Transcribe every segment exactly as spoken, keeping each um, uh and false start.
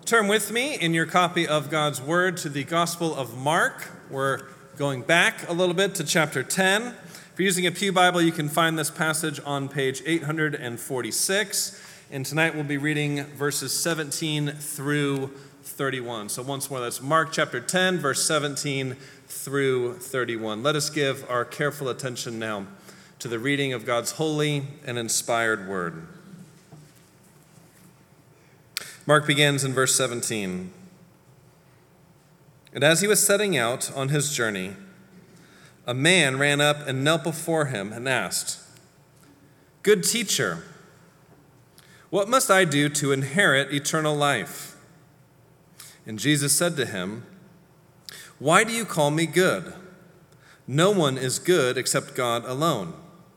Turn with me in your copy of God's Word to the Gospel of Mark. We're going back a little bit to chapter ten. If you're using a Pew Bible, you can find this passage on page eight hundred forty-six. And tonight we'll be reading verses seventeen through thirty-one. So once more, that's Mark chapter ten, verse seventeen through thirty-one. Let us give our careful attention now to the reading of God's holy and inspired word. Mark begins in verse seventeen. And as he was setting out on his journey, a man ran up and knelt before him and asked, "Good teacher, what must I do to inherit eternal life?" And Jesus said to him, "Why do you call me good? No one is good except God alone.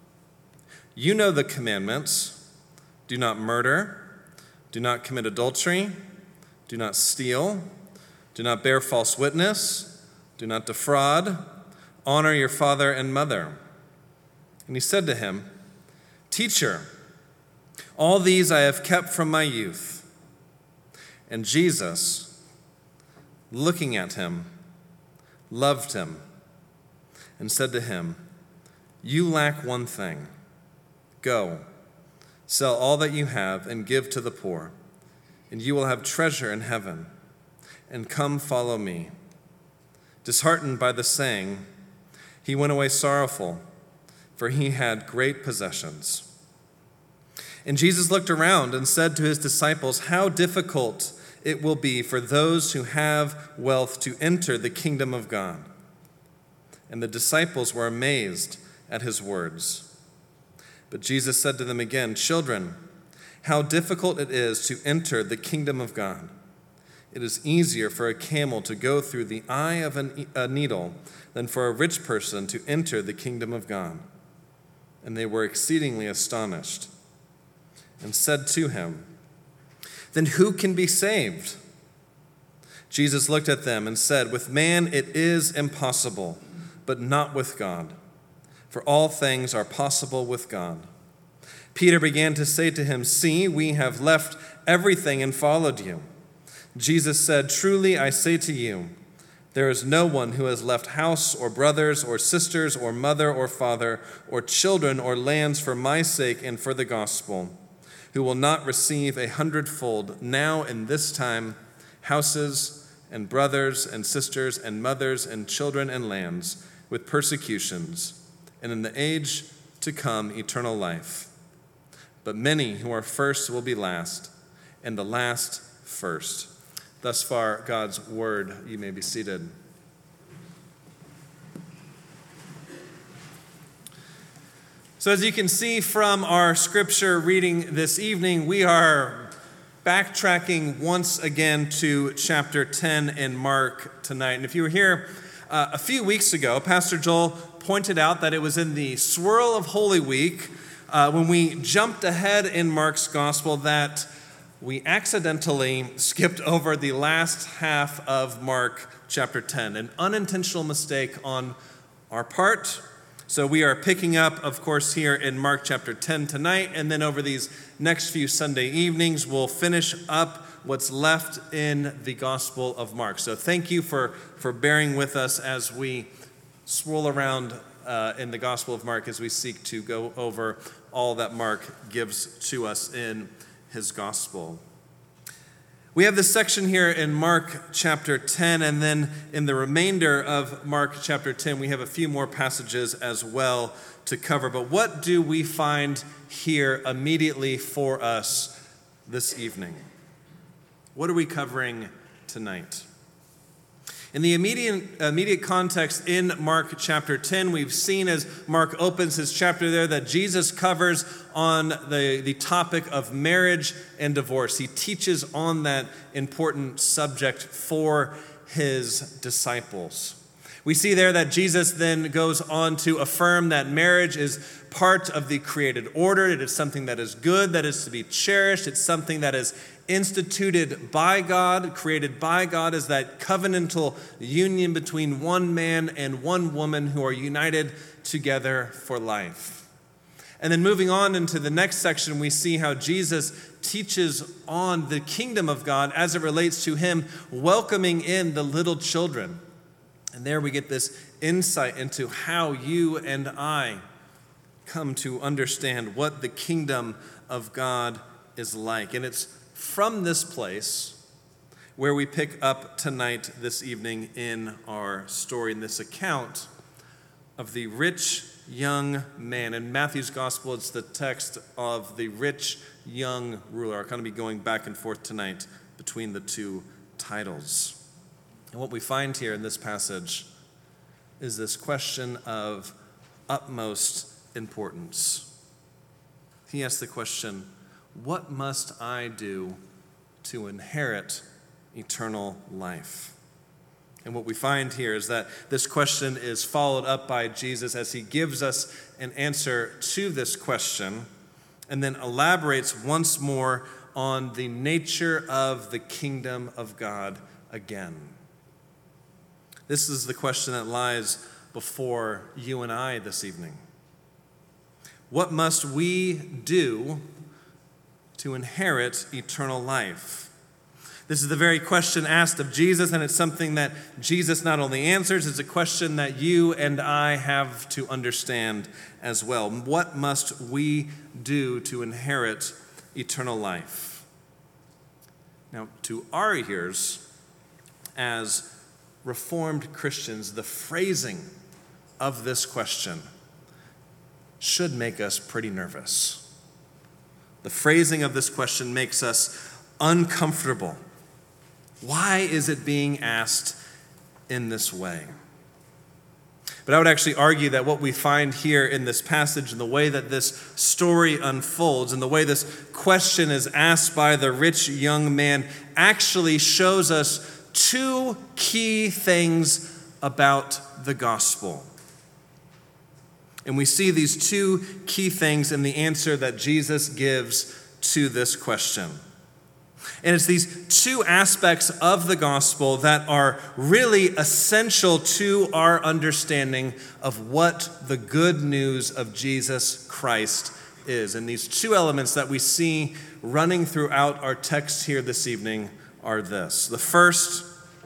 You know the commandments: do not murder, do not commit adultery, do not steal, do not bear false witness, do not defraud, honor your father and mother." And he said to him, "Teacher, all these I have kept from my youth." And Jesus, looking at him, loved him and said to him, "You lack one thing. Go, sell all that you have and give to the poor, and you will have treasure in heaven. And come follow me." Disheartened by the saying, he went away sorrowful, for he had great possessions. And Jesus looked around and said to his disciples, "How difficult it will be for those who have wealth to enter the kingdom of God." And the disciples were amazed at his words. But Jesus said to them again, "Children, how difficult it is to enter the kingdom of God. It is easier for a camel to go through the eye of a needle than for a rich person to enter the kingdom of God." And they were exceedingly astonished and said to him, "Then who can be saved?" Jesus looked at them and said, "With man it is impossible, but not with God. For all things are possible with God." Peter began to say to him, "See, we have left everything and followed you." Jesus said, "Truly I say to you, there is no one who has left house or brothers or sisters or mother or father or children or lands for my sake and for the gospel, who will not receive a hundredfold now in this time houses and brothers and sisters and mothers and children and lands with persecutions, and in the age to come eternal life. But many who are first will be last, and the last first." Thus far, God's word. You may be seated. So as you can see from our scripture reading this evening, we are backtracking once again to chapter ten in Mark tonight. And if you were here uh, a few weeks ago, Pastor Joel pointed out that it was in the swirl of Holy Week, uh, when we jumped ahead in Mark's gospel, that we accidentally skipped over the last half of Mark chapter ten, an unintentional mistake on our part. So we are picking up, of course, here in Mark chapter ten tonight, and then over these next few Sunday evenings, we'll finish up what's left in the Gospel of Mark. So thank you for, for bearing with us as we swirl around uh, in the Gospel of Mark as we seek to go over all that Mark gives to us in his Gospel. We have this section here in Mark chapter ten, and then in the remainder of Mark chapter ten, we have a few more passages as well to cover. But what do we find here immediately for us this evening? What are we covering tonight? In the immediate, immediate context in Mark chapter ten, we've seen as Mark opens his chapter there that Jesus covers on the, the topic of marriage and divorce. He teaches on that important subject for his disciples. We see there that Jesus then goes on to affirm that marriage is part of the created order. It is something that is good, that is to be cherished. It's something that is instituted by God, created by God, as that covenantal union between one man and one woman who are united together for life. And then moving on into the next section, we see how Jesus teaches on the kingdom of God as it relates to him welcoming in the little children. And there we get this insight into how you and I come to understand what the kingdom of God is like. And it's from this place where we pick up tonight, this evening, in our story, in this account of the rich young man. In Matthew's gospel, it's the text of the rich young ruler. I'm going to be going back and forth tonight between the two titles. And what we find here in this passage is this question of utmost importance. He asks the question, what must I do to inherit eternal life? And what we find here is that this question is followed up by Jesus as he gives us an answer to this question and then elaborates once more on the nature of the kingdom of God again. This is the question that lies before you and I this evening. What must we do to inherit eternal life? This is the very question asked of Jesus, and it's something that Jesus not only answers, it's a question that you and I have to understand as well. What must we do to inherit eternal life? Now, to our ears, as Reformed Christians, the phrasing of this question should make us pretty nervous. The phrasing of this question makes us uncomfortable. Why is it being asked in this way? But I would actually argue that what we find here in this passage and the way that this story unfolds and the way this question is asked by the rich young man actually shows us two key things about the gospel. And we see these two key things in the answer that Jesus gives to this question. And it's these two aspects of the gospel that are really essential to our understanding of what the good news of Jesus Christ is. And these two elements that we see running throughout our text here this evening are this. The first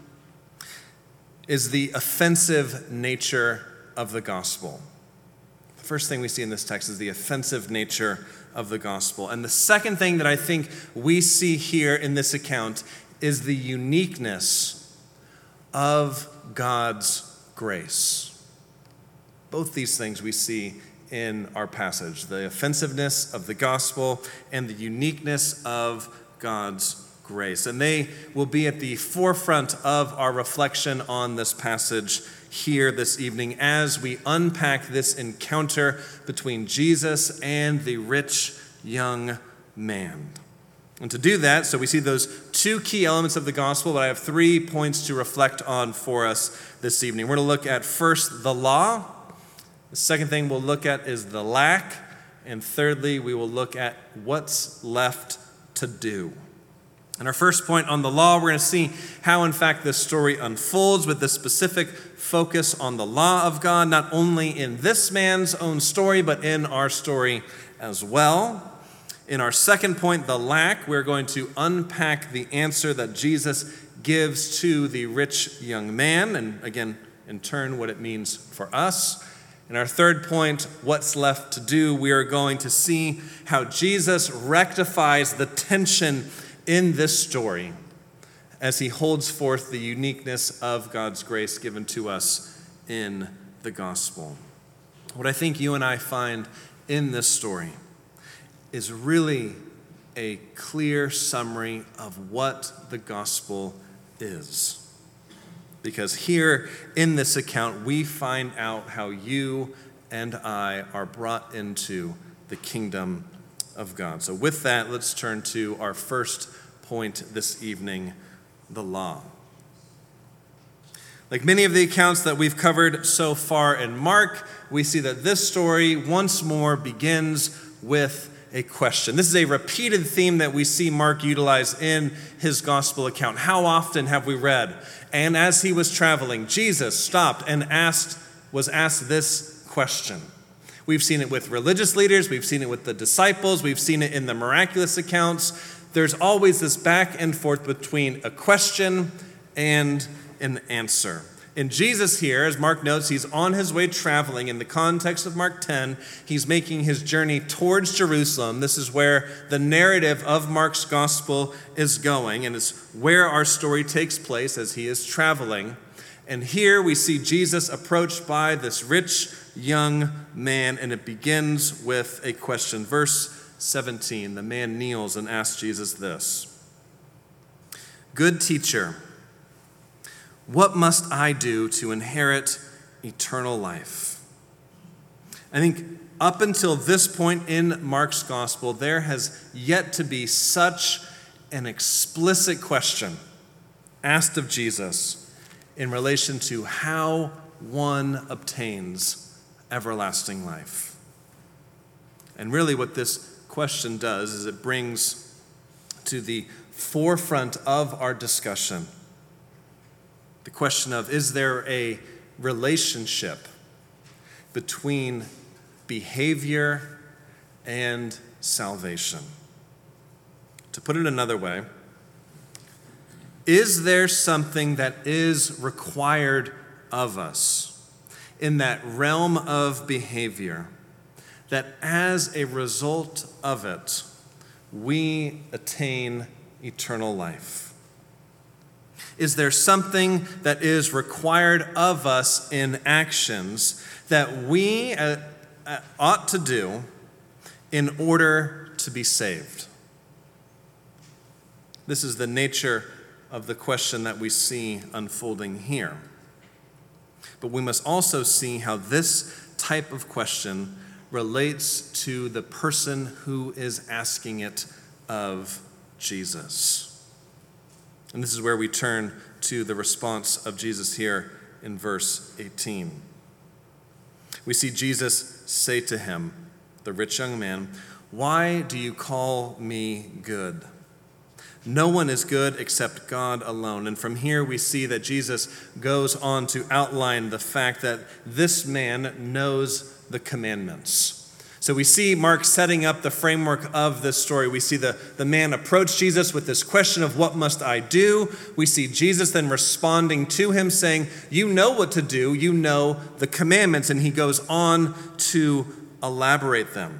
is the offensive nature of the gospel. The first thing we see in this text is the offensive nature of the gospel. And the second thing that I think we see here in this account is the uniqueness of God's grace. Both these things we see in our passage, the offensiveness of the gospel and the uniqueness of God's grace. And they will be at the forefront of our reflection on this passage here this evening as we unpack this encounter between Jesus and the rich young man. And to do that, so we see those two key elements of the gospel, but I have three points to reflect on for us this evening. We're going to look at first the law. The second thing we'll look at is the lack. And thirdly, we will look at what's left to do. And our first point on the law, we're going to see how, in fact, this story unfolds with the specific focus on the law of God, not only in this man's own story, but in our story as well. In our second point, the lack, we're going to unpack the answer that Jesus gives to the rich young man, and again, in turn, what it means for us. In our third point, what's left to do, we are going to see how Jesus rectifies the tension in this story as he holds forth the uniqueness of God's grace given to us in the gospel. What I think you and I find in this story is really a clear summary of what the gospel is. Because here in this account, we find out how you and I are brought into the kingdom of God. So with that, let's turn to our first point this evening, the law. Like many of the accounts that we've covered so far in Mark, we see that this story once more begins with a question. This is a repeated theme that we see Mark utilize in his gospel account. How often have we read, and as he was traveling, Jesus stopped and asked, was asked this question. We've seen it with religious leaders, we've seen it with the disciples, we've seen it in the miraculous accounts. There's always this back and forth between a question and an answer. And Jesus here, as Mark notes, he's on his way traveling. In the context of Mark ten, he's making his journey towards Jerusalem. This is where the narrative of Mark's gospel is going, and it's where our story takes place as he is traveling. And here we see Jesus approached by this rich young man, and it begins with a question. Verse seventeen, the man kneels and asks Jesus this: "Good teacher, what must I do to inherit eternal life?" I think up until this point in Mark's gospel, there has yet to be such an explicit question asked of Jesus in relation to how one obtains everlasting life. And really what this question does is it brings to the forefront of our discussion the question of, is there a relationship between behavior and salvation? To put it another way, is there something that is required of us in that realm of behavior that as a result of it, we attain eternal life? Is there something that is required of us in actions that we uh, uh, ought to do in order to be saved? This is the nature of the question that we see unfolding here. But we must also see how this type of question relates to the person who is asking it of Jesus. And this is where we turn to the response of Jesus here in verse eighteen. We see Jesus say to him, the rich young man, "Why do you call me good? No one is good except God alone." And from here we see that Jesus goes on to outline the fact that this man knows the commandments. So we see Mark setting up the framework of this story. We see the, the man approach Jesus with this question of, what must I do? We see Jesus then responding to him saying, you know what to do, you know the commandments, and he goes on to elaborate them.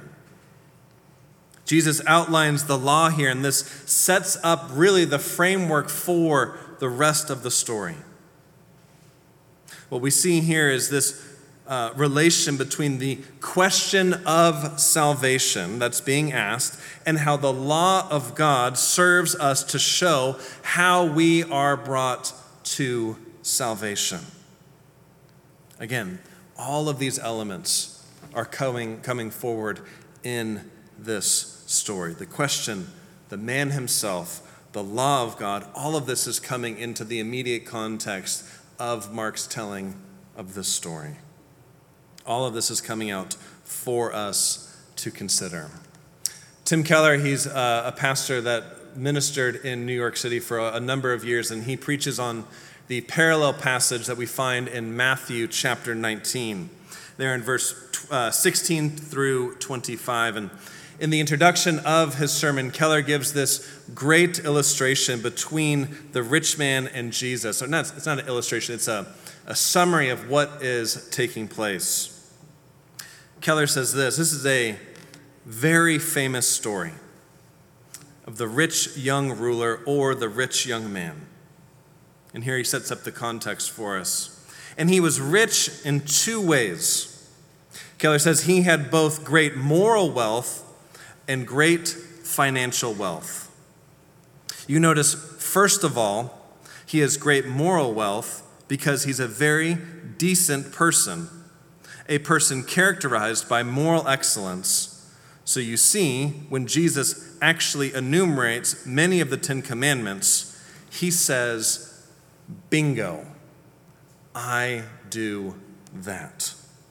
Jesus outlines the law here, and this sets up really the framework for the rest of the story. What we see here is this Uh, relation between the question of salvation that's being asked and how the law of God serves us to show how we are brought to salvation. Again, all of these elements are coming, coming forward in this story. The question, the man himself, the law of God, all of this is coming into the immediate context of Mark's telling of this story. All of this is coming out for us to consider. Tim Keller, he's a pastor that ministered in New York City for a number of years, and he preaches on the parallel passage that we find in Matthew chapter nineteen, there in verse uh, sixteen through twenty-five. And in the introduction of his sermon, Keller gives this great illustration between the rich man and Jesus. Or not, it's not an illustration, it's a, a summary of what is taking place. Keller says this, this is a very famous story of the rich young ruler or the rich young man. And here he sets up the context for us. And he was rich in two ways. Keller says he had both great moral wealth and great financial wealth. You notice, first of all, he has great moral wealth because he's a very decent person. A person characterized by moral excellence. So you see, when Jesus actually enumerates many of the Ten Commandments, he says, bingo, I do that.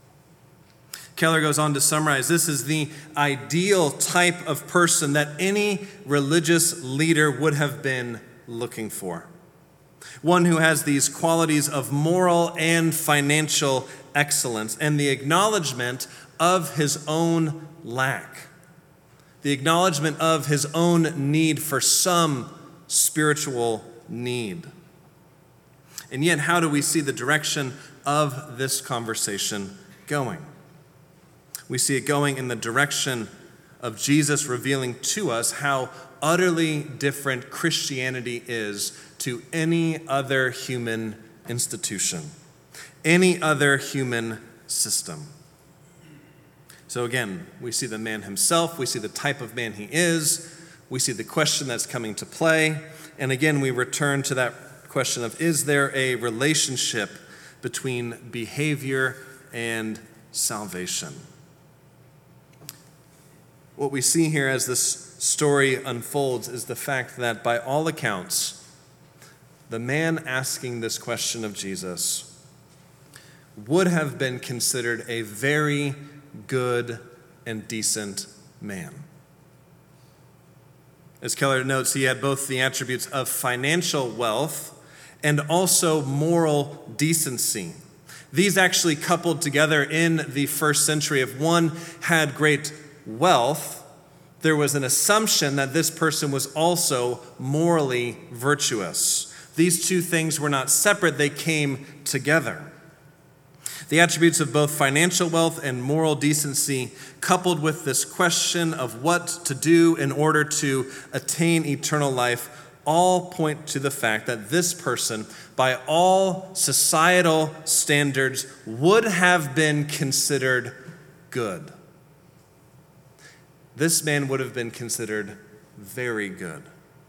Keller goes on to summarize, this is the ideal type of person that any religious leader would have been looking for. One who has these qualities of moral and financial excellence and the acknowledgement of his own lack, the acknowledgement of his own need for some spiritual need. And yet, how do we see the direction of this conversation going? We see it going in the direction of Jesus revealing to us how utterly different Christianity is to any other human institution, any other human system. So again, we see the man himself, we see the type of man he is, we see the question that's coming to play, and again, we return to that question of, is there a relationship between behavior and salvation? What we see here as this story unfolds is the fact that by all accounts, the man asking this question of Jesus would have been considered a very good and decent man. As Keller notes, he had both the attributes of financial wealth and also moral decency. These actually coupled together in the first century. If one had great wealth, there was an assumption that this person was also morally virtuous. These two things were not separate, they came together. The attributes of both financial wealth and moral decency, coupled with this question of what to do in order to attain eternal life, all point to the fact that this person, by all societal standards, would have been considered good. This man would have been considered very good.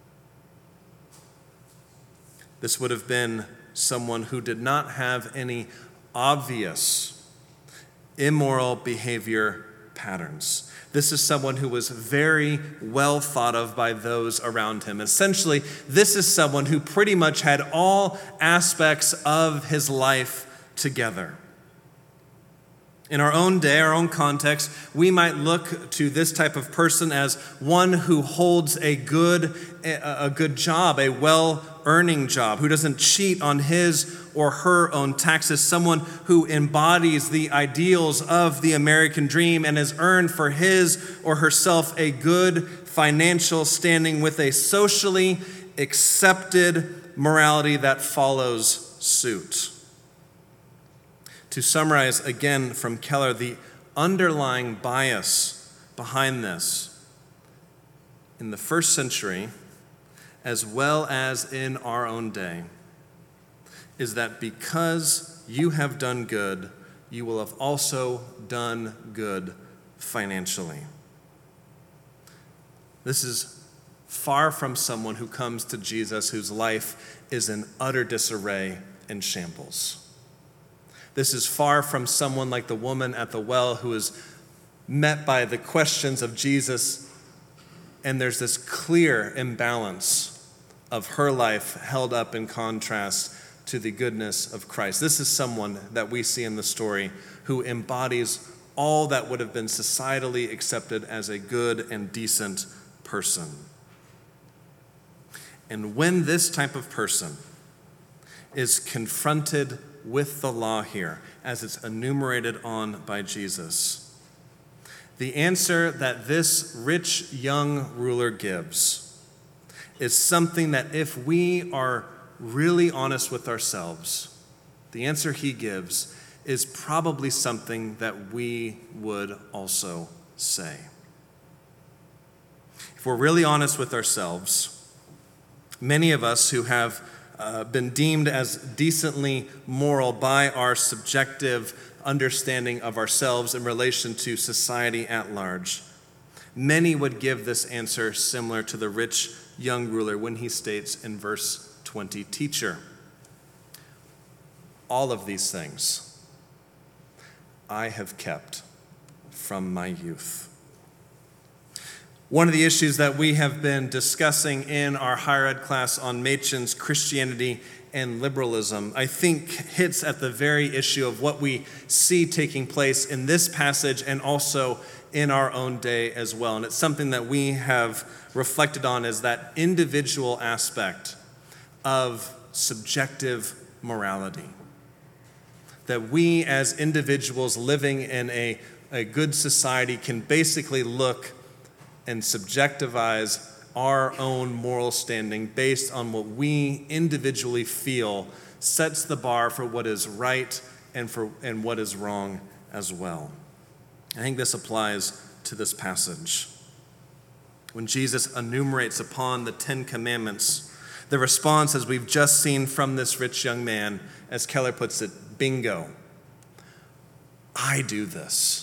This would have been someone who did not have any obvious immoral behavior patterns. This is someone who was very well thought of by those around him. Essentially, this is someone who pretty much had all aspects of his life together. In our own day, our own context, we might look to this type of person as one who holds a good, a good job, a well-earning job, who doesn't cheat on his or her own taxes, someone who embodies the ideals of the American dream and has earned for his or herself a good financial standing with a socially accepted morality that follows suit. To summarize again from Keller, the underlying bias behind this in the first century, as well as in our own day, is that because you have done good, you will have also done good financially. This is far from someone who comes to Jesus whose life is in utter disarray and shambles. This is far from someone like the woman at the well who is met by the questions of Jesus, and there's this clear imbalance of her life held up in contrast to the goodness of Christ. This is someone that we see in the story who embodies all that would have been societally accepted as a good and decent person. And when this type of person is confronted with the law here, as it's enumerated on by Jesus, the answer that this rich young ruler gives is something that if we are really honest with ourselves, the answer he gives is probably something that we would also say. If we're really honest with ourselves, many of us who have uh, been deemed as decently moral by our subjective understanding of ourselves in relation to society at large, many would give this answer similar to the rich young ruler when he states in verse twenty, "Teacher, all of these things I have kept from my youth." One of the issues that we have been discussing in our higher ed class on Machen's Christianity and liberalism, I think hits at the very issue of what we see taking place in this passage and also in our own day as well. And it's something that we have reflected on, is that individual aspect of subjective morality. That we as individuals living in a a good society can basically look and subjectivize our own moral standing based on what we individually feel sets the bar for what is right and for and what is wrong as well. I think this applies to this passage. When Jesus enumerates upon the Ten Commandments, the response, as we've just seen from this rich young man, as Keller puts it, bingo. I do this.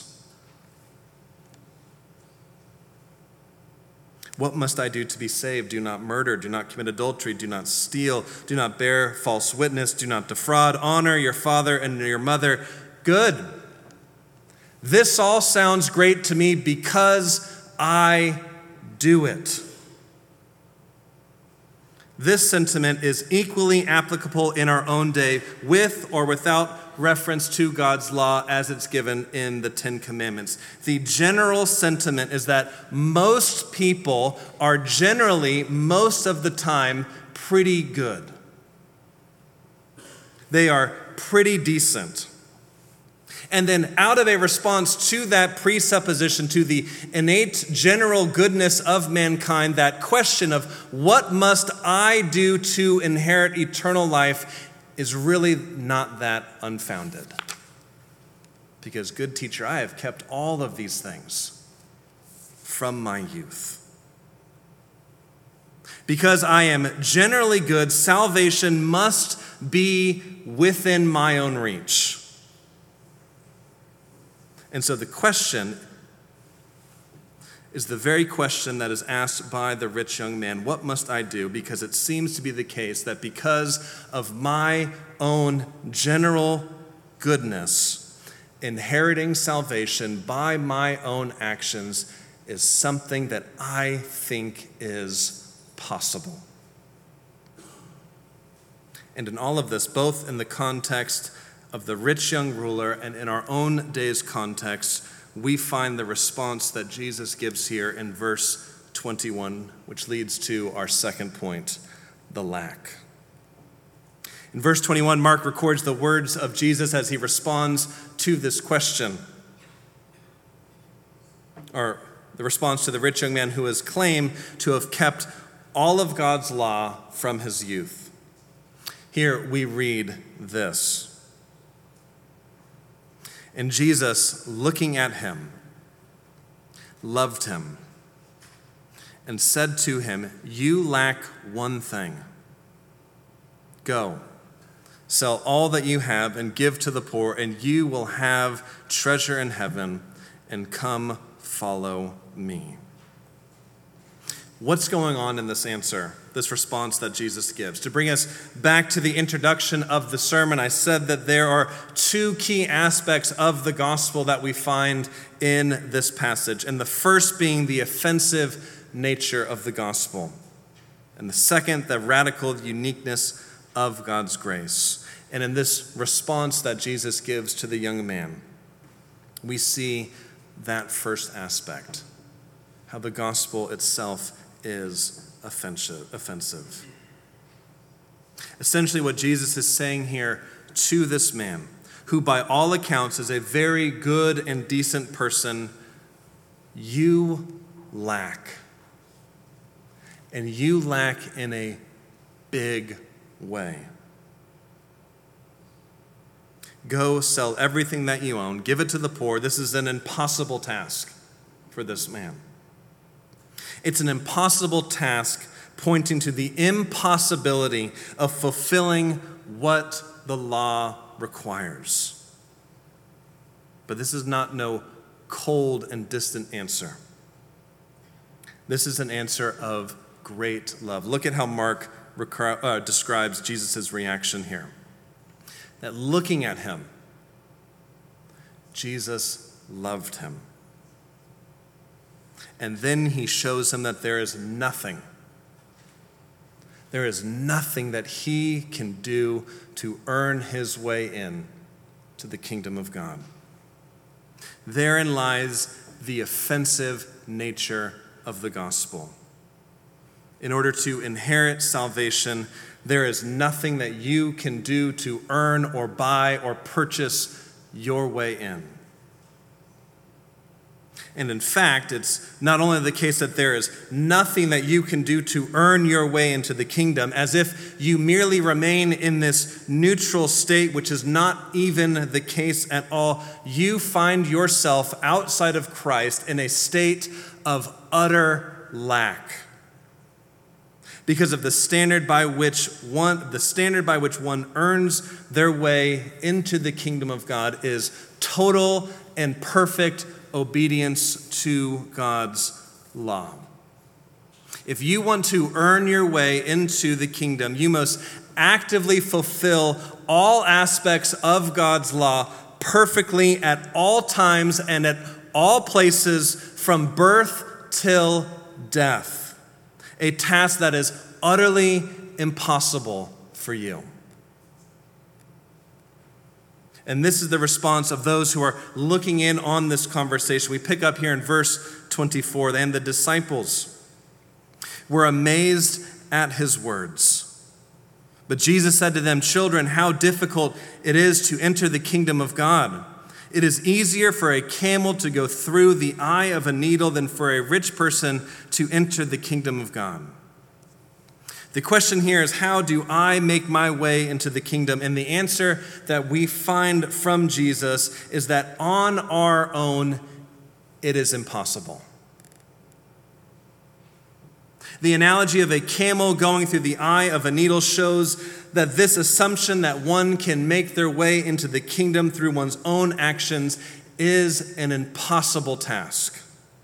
What must I do to be saved? Do not murder, do not commit adultery, do not steal, do not bear false witness, do not defraud, honor your father and your mother. Good. This all sounds great to me because I do it. This sentiment is equally applicable in our own day, with or without reference to God's law as it's given in the Ten Commandments. The general sentiment is that most people are generally, most of the time, pretty good. They are pretty decent. And then out of a response to that presupposition, to the innate general goodness of mankind, that question of what must I do to inherit eternal life is really not that unfounded. Because, good teacher, I have kept all of these things from my youth. Because I am generally good, salvation must be within my own reach. And so the question is the very question that is asked by the rich young man. What must I do? Because it seems to be the case that because of my own general goodness, inheriting salvation by my own actions is something that I think is possible. And in all of this, both in the context of the rich young ruler and in our own day's context, we find the response that Jesus gives here in verse twenty-one, which leads to our second point, the lack. In verse twenty-one, Mark records the words of Jesus as he responds to this question, or the response to the rich young man who has claimed to have kept all of God's law from his youth. Here we read this. And Jesus, looking at him, loved him and said to him, "You lack one thing. Go, sell all that you have and give to the poor, and you will have treasure in heaven, and come follow me." What's going on in this answer, this response that Jesus gives? To bring us back to the introduction of the sermon, I said that there are two key aspects of the gospel that we find in this passage. And the first being the offensive nature of the gospel. And the second, the radical uniqueness of God's grace. And in this response that Jesus gives to the young man, we see that first aspect, how the gospel itself is offensive. offensive. Essentially, what Jesus is saying here to this man, who by all accounts is a very good and decent person, you lack. And you lack in a big way. Go sell everything that you own, give it to the poor. This is an impossible task for this man. It's an impossible task pointing to the impossibility of fulfilling what the law requires. But this is not no cold and distant answer. This is an answer of great love. Look at how Mark rec- uh, describes Jesus' reaction here. That looking at him, Jesus loved him. And then he shows him that there is nothing. There is nothing that he can do to earn his way in to the kingdom of God. Therein lies the offensive nature of the gospel. In order to inherit salvation, there is nothing that you can do to earn or buy or purchase your way in. And in fact, it's not only the case that there is nothing that you can do to earn your way into the kingdom, as if you merely remain in this neutral state, which is not even the case at all. You find yourself outside of Christ in a state of utter lack, because of the standard by which one, the standard by which one earns their way into the kingdom of God is total and perfect obedience to God's law. If you want to earn your way into the kingdom, you must actively fulfill all aspects of God's law perfectly at all times and at all places from birth till death, a task that is utterly impossible for you. And this is the response of those who are looking in on this conversation. We pick up here in verse twenty-four, and the disciples were amazed at his words. But Jesus said to them, "Children, how difficult it is to enter the kingdom of God. It is easier for a camel to go through the eye of a needle than for a rich person to enter the kingdom of God." The question here is, how do I make my way into the kingdom? And the answer that we find from Jesus is that on our own, it is impossible. The analogy of a camel going through the eye of a needle shows that this assumption that one can make their way into the kingdom through one's own actions is an impossible task.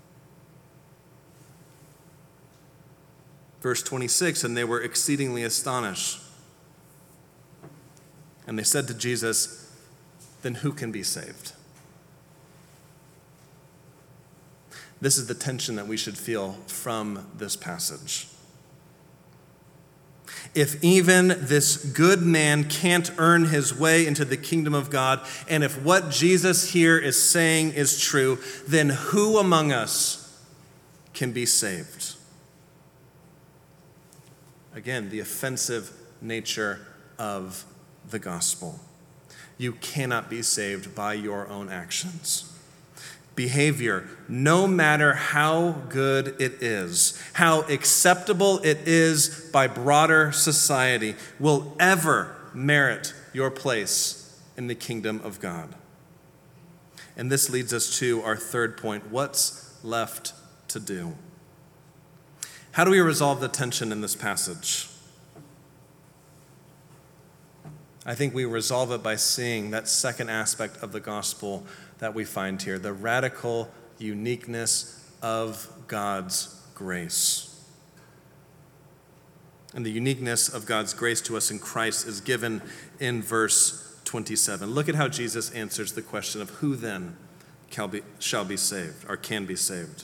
Verse twenty-six, and they were exceedingly astonished. And they said to Jesus, "Then who can be saved?" This is the tension that we should feel from this passage. If even this good man can't earn his way into the kingdom of God, and if what Jesus here is saying is true, then who among us can be saved? Again, the offensive nature of the gospel. You cannot be saved by your own actions. Behavior, no matter how good it is, how acceptable it is by broader society, will ever merit your place in the kingdom of God. And this leads us to our third point: what's left to do? How do we resolve the tension in this passage? I think we resolve it by seeing that second aspect of the gospel that we find here, the radical uniqueness of God's grace. And the uniqueness of God's grace to us in Christ is given in verse twenty-seven. Look at how Jesus answers the question of who then shall be saved or can be saved.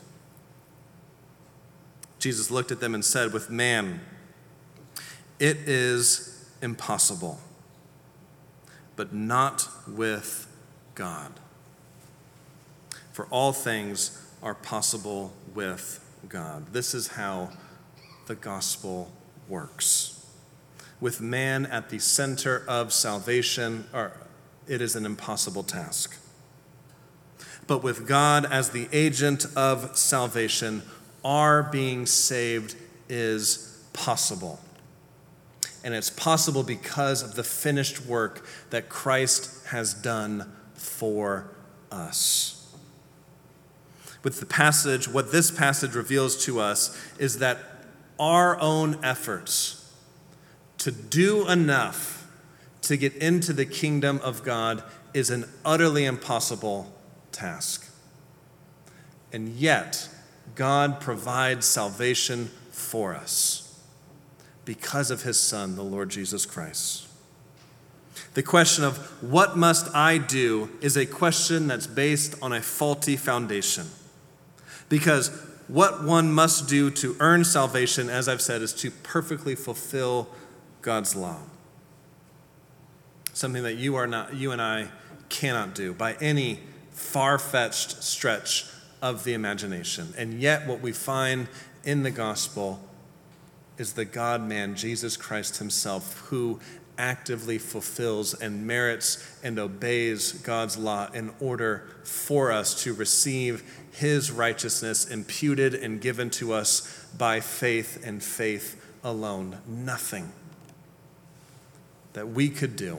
Jesus looked at them and said, "With man, it is impossible, but not with God. For all things are possible with God." This is how the gospel works. With man at the center of salvation, or it is an impossible task. But with God as the agent of salvation, our being saved is possible. And it's possible because of the finished work that Christ has done for us. With the passage, what this passage reveals to us is that our own efforts to do enough to get into the kingdom of God is an utterly impossible task. And yet, God provides salvation for us because of his Son, the Lord Jesus Christ. The question of what must I do is a question that's based on a faulty foundation. Because what one must do to earn salvation, as I've said, is to perfectly fulfill God's law. Something that you are not, you and I cannot do by any far-fetched stretch of the imagination. And yet what we find in the gospel is the God-man, Jesus Christ himself, who actively fulfills and merits and obeys God's law in order for us to receive his righteousness imputed and given to us by faith and faith alone. Nothing that we could do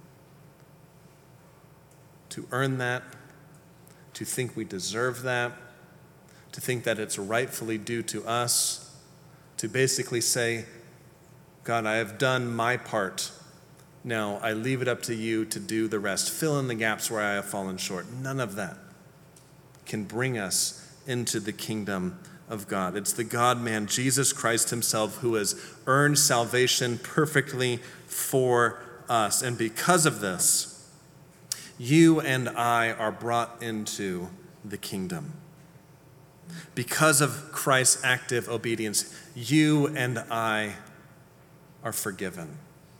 to earn that, to think we deserve that, to think that it's rightfully due to us, to basically say, God, I have done my part. Now I leave it up to you to do the rest. Fill in the gaps where I have fallen short. None of that can bring us into the kingdom of God. It's the God-man, Jesus Christ himself, who has earned salvation perfectly for us. And because of this, you and I are brought into the kingdom. Because of Christ's active obedience, you and I are forgiven.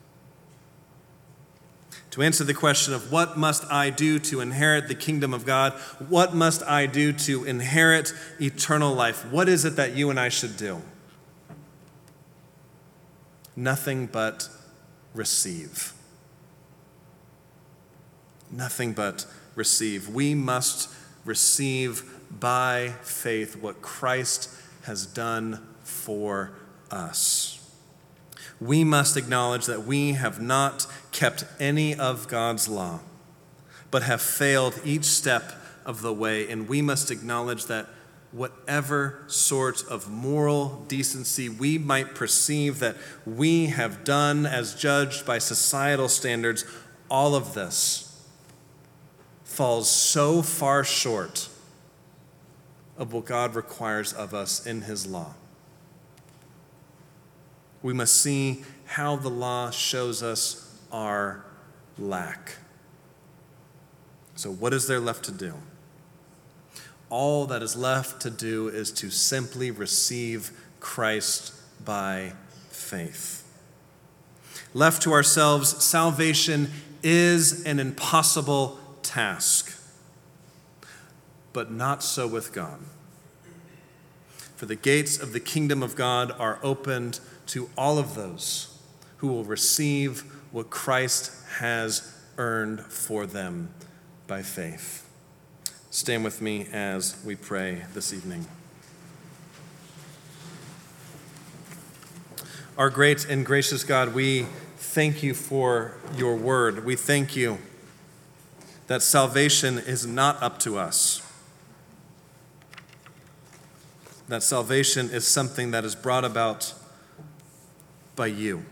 To answer the question of what must I do to inherit the kingdom of God, what must I do to inherit eternal life, what is it that you and I should do? Nothing but receive. Nothing but receive. We must receive by faith what Christ has done for us. We must acknowledge that we have not kept any of God's law, but have failed each step of the way. And we must acknowledge that whatever sort of moral decency we might perceive that we have done as judged by societal standards, all of this falls so far short of what God requires of us in his law. We must see how the law shows us our lack. So what is there left to do? All that is left to do is to simply receive Christ by faith. Left to ourselves, salvation is an impossible task, but not so with God. For the gates of the kingdom of God are opened to all of those who will receive what Christ has earned for them by faith. Stand with me as we pray this evening. Our great and gracious God, we thank you for your word. We thank you that salvation is not up to us. That salvation is something that is brought about by you.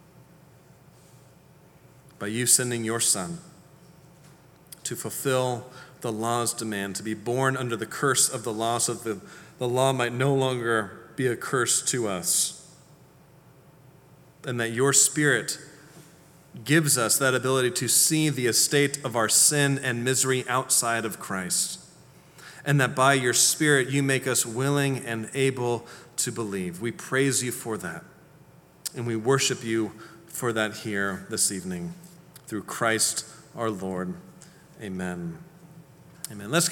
By you sending your Son to fulfill the law's demand, to be born under the curse of the law so that the, the law might no longer be a curse to us. And that your Spirit gives us that ability to see the estate of our sin and misery outside of Christ. And that by your Spirit you make us willing and able to believe. We praise you for that. And we worship you for that here this evening. Through Christ our Lord. Amen. Amen. Let's